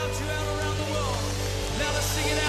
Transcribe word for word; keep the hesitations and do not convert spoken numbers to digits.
out to you out around the world. Now let's sing it out.